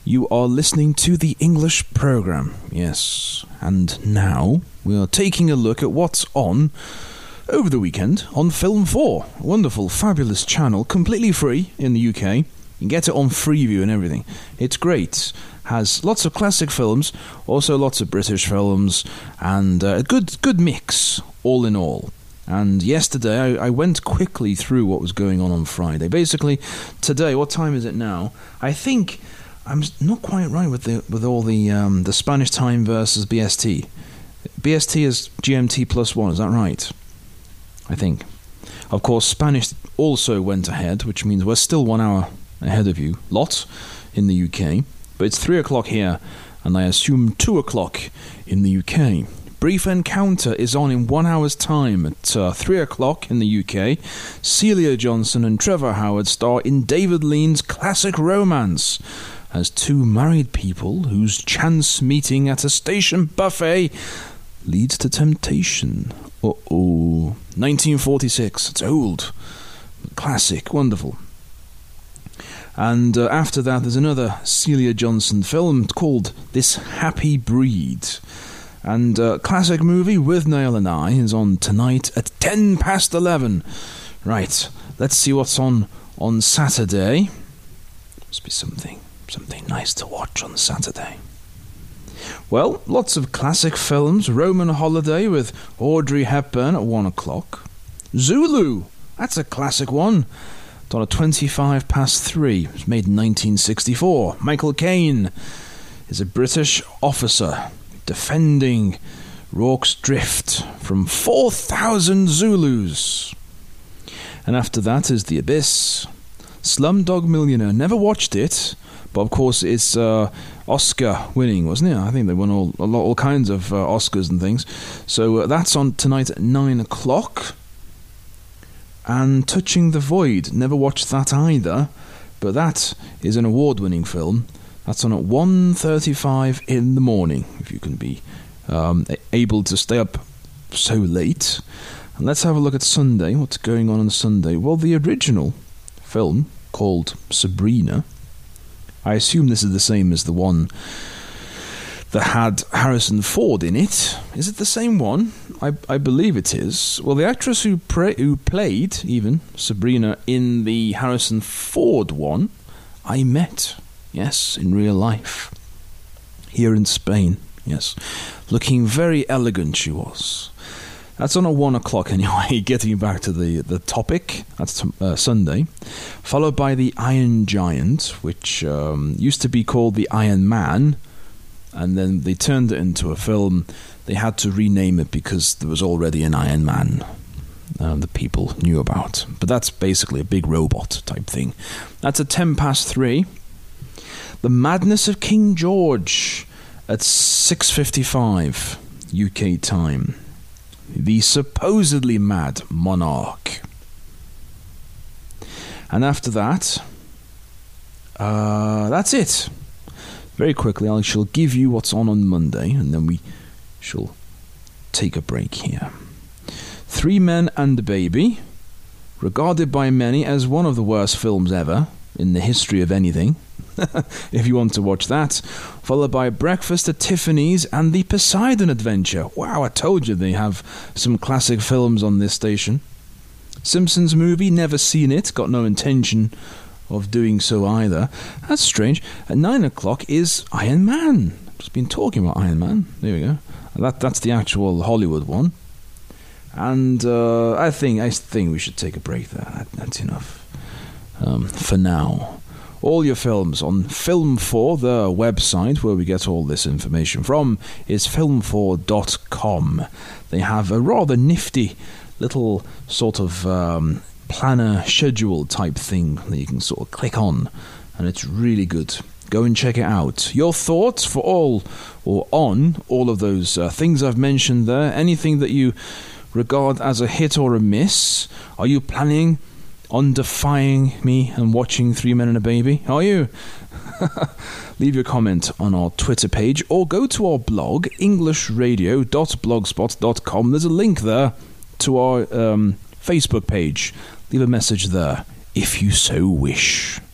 You are listening to the English program, yes. And now we are taking a look at what's on over the weekend on Film 4. A wonderful, fabulous channel, completely free in the UK. You can get it on Freeview and everything. It's great. Has lots of classic films, also lots of British films, and a good mix, all in all. And yesterday, I went quickly through what was going on Friday. Basically, today, what time is it now? I think I'm not quite right with all the Spanish time versus BST. BST is GMT +1, is that right? I think. Of course, Spanish also went ahead, which means we're still 1 hour ahead of you, lot, in the UK. But it's 3 o'clock here, and I assume 2 o'clock in the UK. Brief Encounter is on in 1 hour's time at 3 o'clock in the UK. Celia Johnson and Trevor Howard star in David Lean's classic romance as two married people whose chance meeting at a station buffet leads to temptation. 1946. It's old. Classic. Wonderful. And after that, there's another Celia Johnson film called This Happy Breed. And classic movie with Niall and I is on tonight at 11:10. Right, let's see what's on Saturday. Must be something nice to watch on Saturday. Well, lots of classic films. Roman Holiday with Audrey Hepburn at 1 o'clock. Zulu, that's a classic one. It's on at 3:25. It was made in 1964. Michael Caine is a British officer defending Rorke's Drift from 4,000 Zulus. And after that is The Abyss. Slumdog Millionaire. Never watched it, but of course it's Oscar winning, wasn't it? I think they won all kinds of Oscars and things. So that's on tonight at 9 o'clock. And Touching the Void. Never watched that either, but that is an award-winning film. That's on at 1:35 in the morning, if you can be able to stay up so late. And let's have a look at Sunday. What's going on Sunday? Well, the original film called Sabrina. I assume this is the same as the one that had Harrison Ford in it. Is it the same one? I believe it is. Well, the actress who played even Sabrina in the Harrison Ford one, I met, yes, in real life. Here in Spain, yes. Looking very elegant she was. That's on at 1 o'clock anyway, getting back to the topic. That's Sunday. Followed by The Iron Giant, which used to be called The Iron Man, and then they turned it into a film. They had to rename it because there was already an Iron Man that people knew about. But that's basically a big robot type thing. That's at 3:10. The Madness of King George at 6:55 UK time. The Supposedly Mad Monarch. And after that, that's it. Very quickly, I shall give you what's on Monday, and then we shall take a break here. Three Men and a Baby, regarded by many as one of the worst films ever in the history of anything, if you want to watch that. Followed by Breakfast at Tiffany's and The Poseidon Adventure. Wow, I told you they have some classic films on this station. Simpsons movie, never seen it, got no intention of doing so either. That's strange. At 9 o'clock is Iron Man. Just been talking about Iron Man. There we go. That's the actual Hollywood one. And I think we should take a break there. That's enough for now. All your films on Film 4, the website where we get all this information from, is film4.com. They have a rather nifty little sort of planner schedule type thing that you can sort of click on, and it's really good. Go and check it out. Your thoughts for all or on all of those things I've mentioned there, anything that you regard as a hit or a miss. Are you planning on defying me and watching Three Men and a Baby? Are you? Leave your comment on our Twitter page or go to our blog, englishradio.blogspot.com. There's a link there to our Facebook page. Leave a message there if you so wish.